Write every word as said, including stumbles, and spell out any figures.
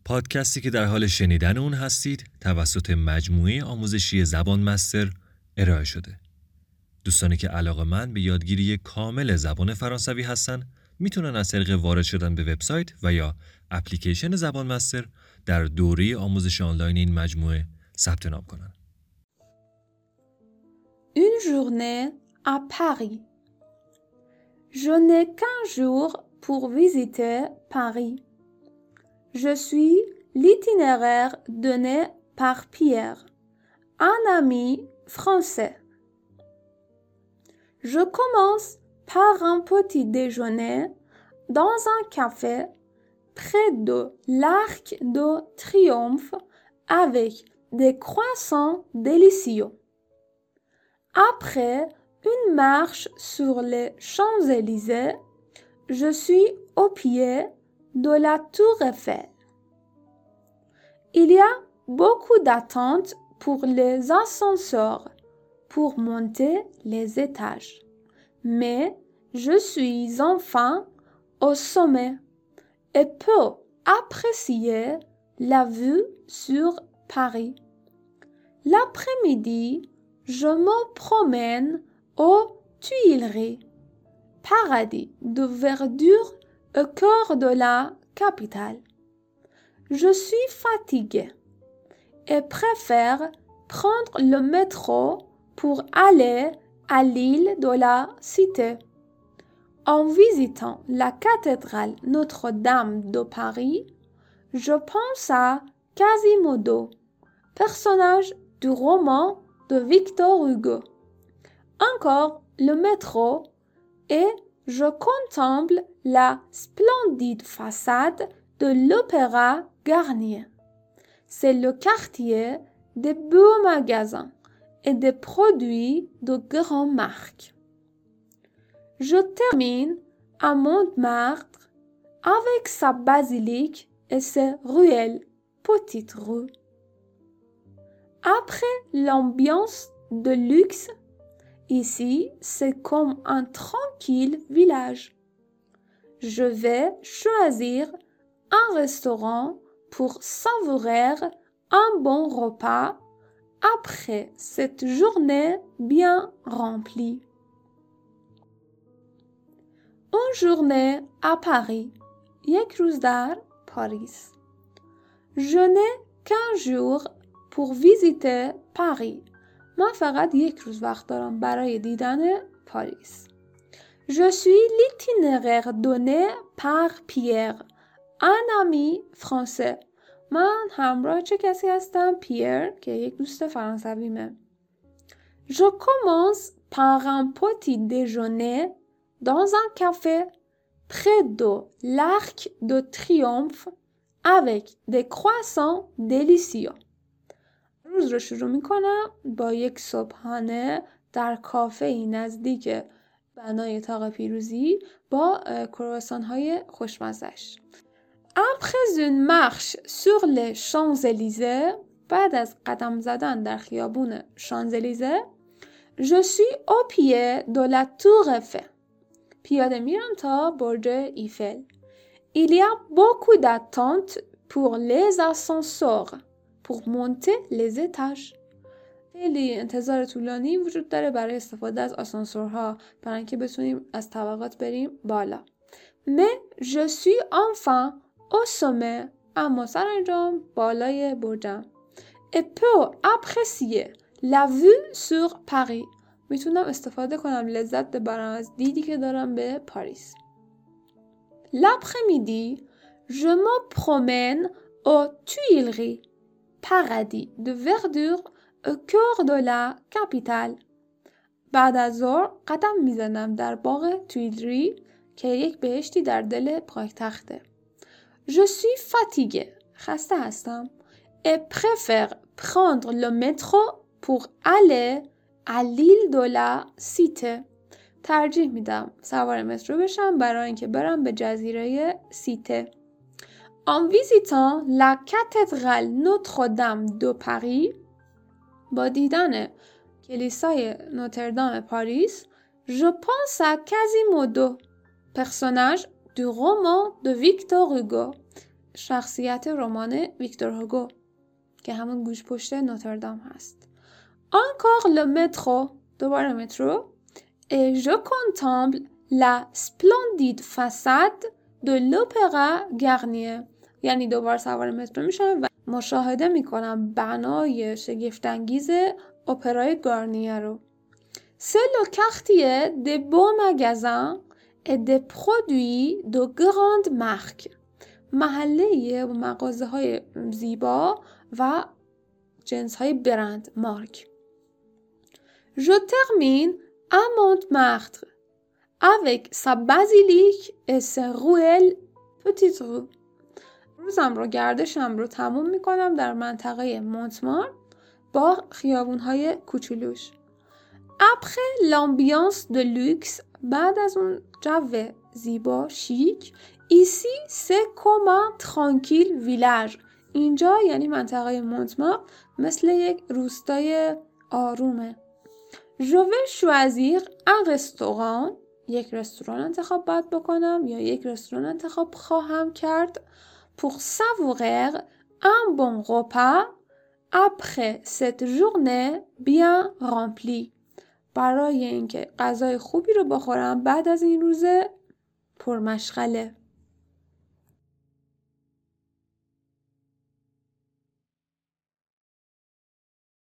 پادکستی که در حال شنیدن اون هستید توسط مجموعه آموزشی زبان مستر ارائه شده. دوستانی که علاقه‌مند به یادگیری کامل زبان فرانسوی هستن میتونن از طریق وارد شدن به وبسایت و یا اپلیکیشن زبان مستر در دوره آموزش آنلاین این مجموعه ثبت نام کنن. Une journée à Paris. Je n'ai qu'un jour pour visiter Paris. Je suis l'itinéraire donné par Pierre, un ami français. Je commence par un petit déjeuner dans un café près de l'Arc de Triomphe avec des croissants délicieux. Après une marche sur les Champs-Élysées, je suis au pied de la Tour Eiffel. Il y a beaucoup d'attentes pour les ascenseurs pour monter les étages. Mais je suis enfin au sommet et peux apprécier la vue sur Paris. L'après-midi, je me promène aux Tuileries, paradis de verdure au cœur de la capitale. Je suis fatiguée et préfère prendre le métro pour aller à l'île de la Cité. En visitant la cathédrale Notre-Dame de Paris, je pense à Quasimodo, personnage du roman de Victor Hugo. Encore le métro et je contemple la splendide façade de l'Opéra Garnier. C'est le quartier des beaux magasins et des produits de grandes marques. Je termine à Montmartre avec sa basilique et ses ruelles, petites rues. Après l'ambiance de luxe, ici c'est comme un tranquille village. Je vais choisir un restaurant pour savourer un bon repas après cette journée bien remplie. Une journée à Paris. یک روز در پاریس. Je n'ai qu'un jour pour visiter Paris. من فقط یک روز وقت دارم برای دیدن پاریس. Je suis l'itinéraire donné par Pierre, un ami français. من همراه چه کسی هستم؟ پیر که یک دوست فرانسویمه. Je commence par un petit déjeuner dans un café près de l'Arc de Triomphe avec des croissants délicieux. روز رو شروع میکنم با یک صبحانه در کافه‌ای نزدیک بنای طاق پیروزی با کرواسان های خوشمزش. Après une marche sur les Champs-Élysées, بعد از قدم زدن در خیابون شانزلیزه، je suis au pied de la Tour Eiffel. پیاده میرم تا برج ایفل. Il y a beaucoup d'attentes pour les ascenseurs pour monter les étages. خیلی انتظار طولانی وجود داره برای استفاده از آسانسورها برای اینکه بتونیم از طبقات بریم بالا. Mais je suis enfin au sommet. اما سرانجام بالای برجم. Et peux apprécier la vue sur Paris. میتونم استفاده کنم لذت ببرم از دیدی که دارم به پاریس. L'après-midi, je me promène aux Tuileries, paradis de verdure au cœur de la capitale. بعد از ظهر قدم میزنم در باغ تویلری که یک بهشتی در دل پایتخته. Je suis fatiguée. خسته هستم. Et préfère prendre le métro pour aller à l'île de la Cité. ترجیح میدم سوار مترو بشم برای اینکه برم به جزیره سیته. En visitant la cathédrale Notre-Dame de Paris, با دیدن کلیسای نوتردام پاریس، je pense à Quasimodo, personnage du roman de Victor Hugo. شخصیت رمان ویکتور هوگو که همون گوش پشت نوتردام هست. Encore le métro، دوباره مترو. Et je contemple la splendide façade de l'opéra Garnier. یعنی دوباره سوار مترو میشم و مشاهده میکنم بنای شگفت‌انگیز اپرای گارنیه رو. C'est le quartier des beaux magasins et des produits de grande marque. محله و مغازه های زیبا و جنس های برند مارک. Je termine à Montmartre avec sa basilique et ses ruelles petites rues. روزم رو گردشم رو تموم میکنم در منطقه مونتمارت با خیابون های کوچولوش. Après l'ambiance de luxe، بعد از اون جو زیبا شیک، ici c'est comme un tranquille village. اینجا یعنی منطقه مونتمارت مثل یک روستای آرومه. Je vais choisir un restaurant، یک رستوران انتخاب باید بکنم یا یک رستوران انتخاب خواهم کرد. Pour savourer un bon repas après cette journée bien remplie. برای اینکه غذای خوبی رو بخورم بعد از این روز پرمشغله.